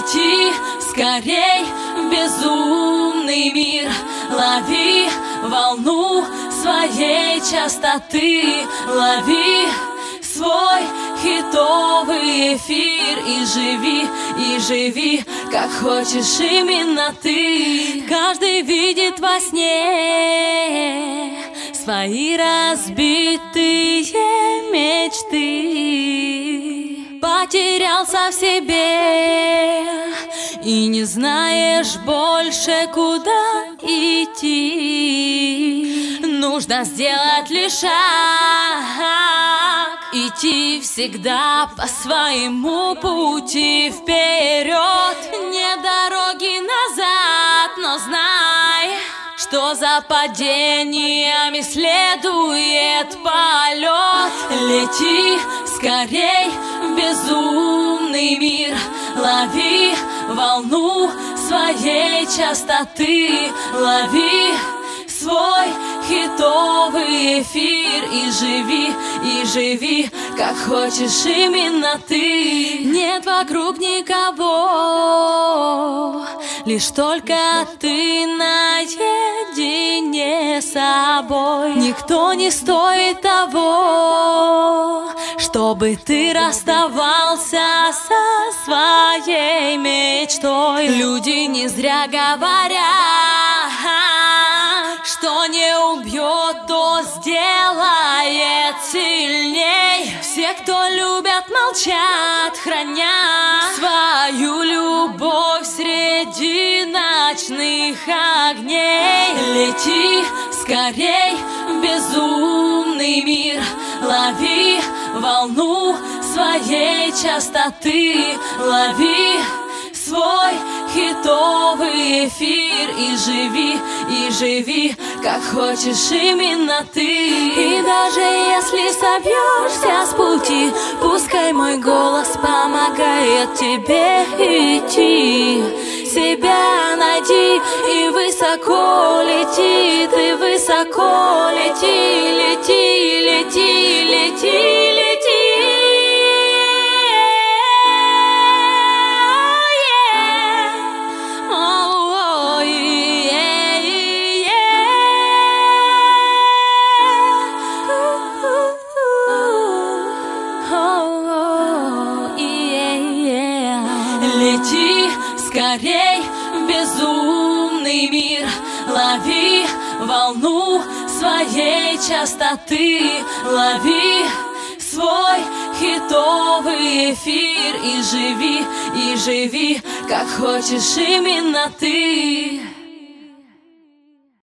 Лети скорей в безумный мир, лови волну своей частоты, лови свой хитовый эфир и живи, как хочешь именно ты. Каждый видит во сне свои разбитые мечты. Потерялся в себе и не знаешь больше, куда идти. Нужно сделать лишь шаг, идти всегда по своему пути вперед. Не дороги назад, но знай, что за падениями следует полет. Лети скорей в безумный мир, лови волну своей частоты, лови свой хитовый эфир и живи, как хочешь именно ты. Нет вокруг никого, лишь только ты наедине с собой. Никто не стоит того, чтобы ты расставался со своей мечтой. Люди не зря говорят, что не убьет, то сделает сильней. Все, кто любят, молчат, храня свою любовь среди ночных огней. Лети скорей в безумный мир, лови волну своей частоты, лови свой хитовый эфир и живи, как хочешь именно ты. И даже если собьешься с пути, пускай мой голос помогает тебе идти. Себя найди и высоко лети, ты высоко лети, лети, лети, лети, лети. Лети скорей в безумный мир, лови волну своей частоты, лови свой хитовый эфир и живи, как хочешь именно ты.